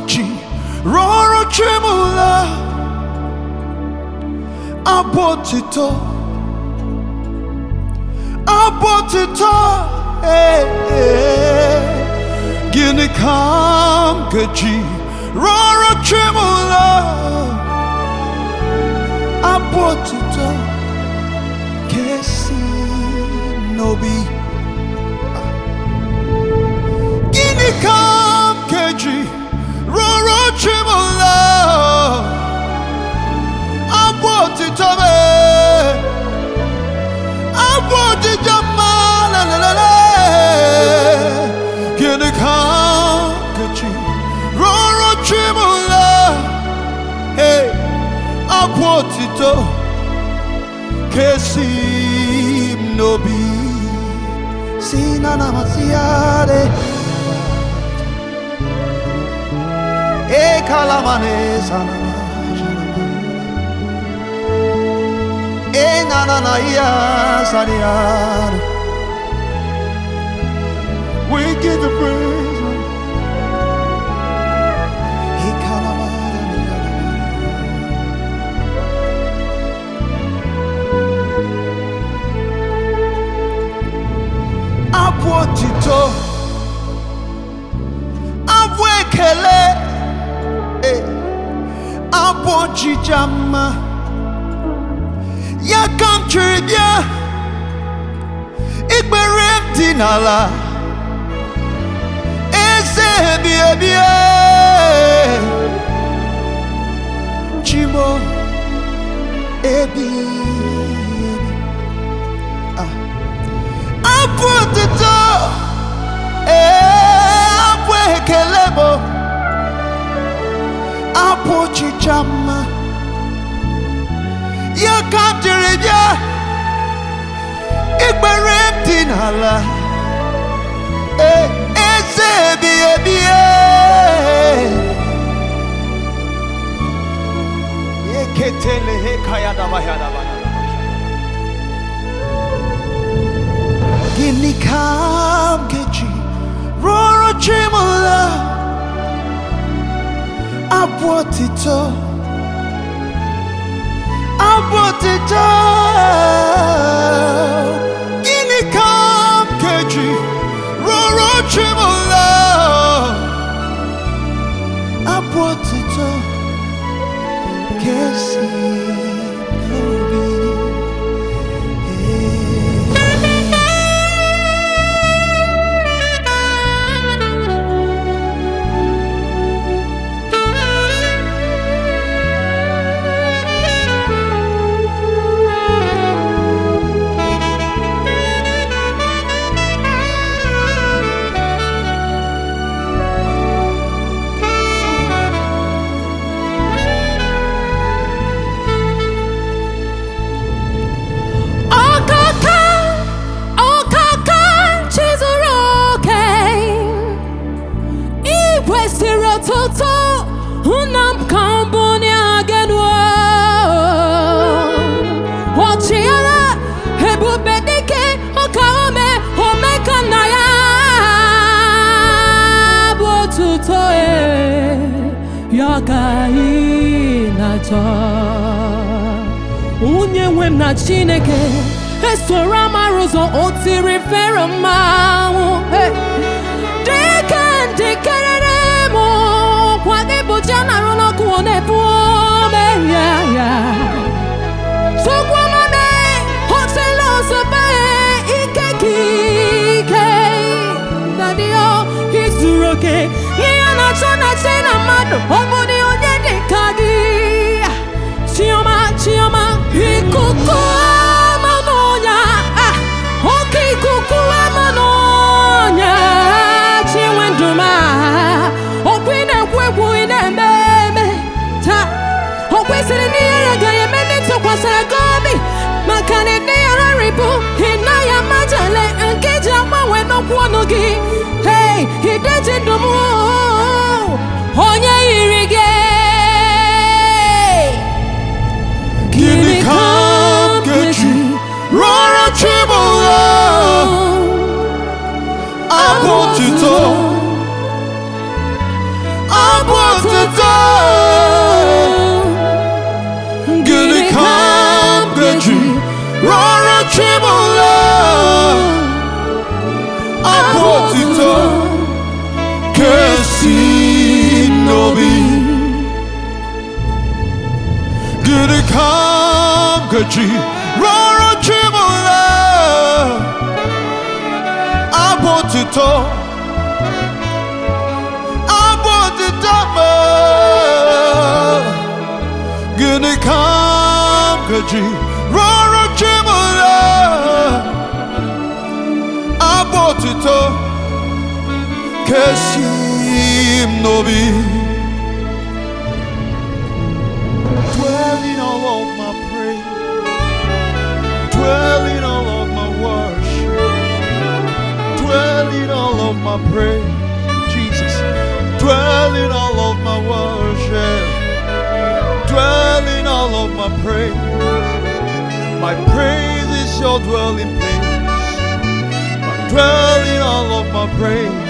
Aboji Roro Chimula Abotito Gini kam keji Roro Chimula Abotito Kesi Nobi Gini kam keji Roro Chimula Abotito Abotito la la la la Gini kam keji Roro Chimula Hey Abotito Kesi Nobi Sinana Masiare E Kalamane Sanama E Nananaya Sadiar We give the praise E Kalamane Abotito Abwekele Aboji Jama Yakam Tribia Ikberem Dinala Eze Bia Chimo Ebi Abotito Abwekelebo Aboji Jama Yakam Tribia Ikberem Dinala Eze Bia Yeketele Hekayada Bahada Gini kam keji Roro Chimula Abotito Gini kam keji Roro Chimula Abotito Kesi Nobi Toto unam kambonia genwa Ochiala hebu bedike okame omekanaya Botuto yakai nacha Unye wem na Chineke esora marozo otiri ferama Dekan Jana rono kuone puome ya So kwama me hotelo sobe ikekike Nadio hisuroke Yana chona tena mado Obodi onye dekagi Chioma Hikuku amanonya Oki kuku amanonya Chiwenduma Okwine kwebu Makane ne haribu hinaya majale angeja mawe no kwonogi hey hideje ndomu onye irige Gini kam keji Roro Chimula Abotito otito kesi nobi gidi kam kachi roro chimula abotito gidi kam kachi roro chimula abotito kesim nobi dwelling all of my praise, dwelling all of my worship, dwelling all of my praise, Jesus, dwelling all of my worship, dwelling all of my praise. My praise is your dwelling place, my dwelling all of my praise.